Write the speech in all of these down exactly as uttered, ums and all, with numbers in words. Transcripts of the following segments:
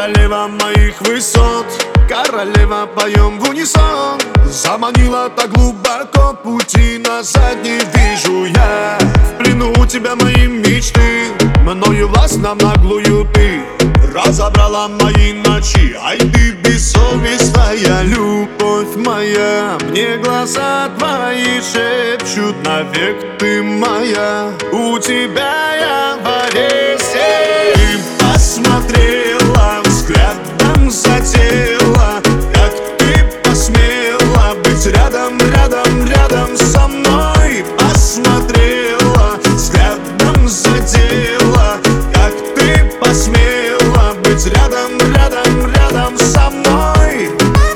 королева моих высот, королева, поем в унисон. Заманила так глубоко, пути назад не вижу я. В плену у тебя мои мечты, мною властно в наглую ты разобрала мои ночи. Ай, ты бессовестная, любовь моя. Мне глаза твои шепчут, навек ты моя. У тебя я в аресте. Ты посмотрела, взглядом задела, как ты посмела быть рядом, рядом, рядом со мной. Посмотрела, взглядом задела, как ты посмела быть рядом, рядом, рядом со мной.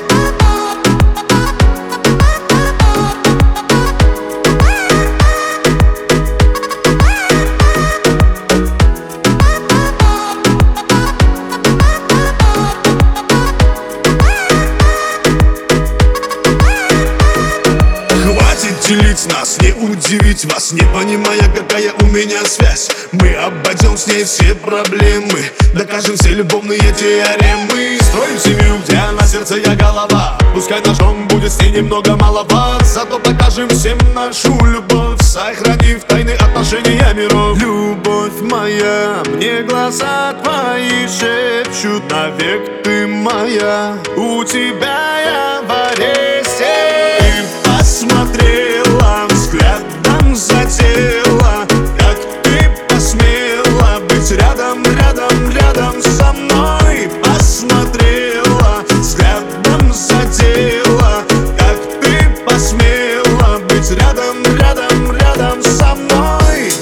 Делить нас, не удивить вас, не понимая, какая у меня связь. Мы обойдем с ней все проблемы, докажем все любовные теоремы. Строим семью, где на сердце я голова. Пускай ножом будет с ней немного маловат, зато докажем всем нашу любовь, сохранив тайны отношения миров. Любовь моя, мне глаза твои шепчут, навек ты моя. У тебя я в аресте. Ты посмотрела, взглядом задела, как ты посмела быть рядом, рядом, рядом со мной. Посмотрела, взглядом задела, как ты посмела быть рядом, рядом, рядом со мной.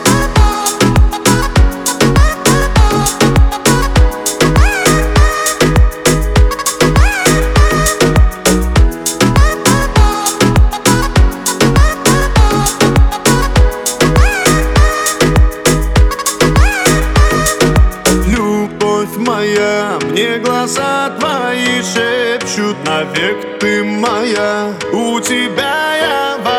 Моя, мне глаза твои шепчут, навек ты моя. У тебя я в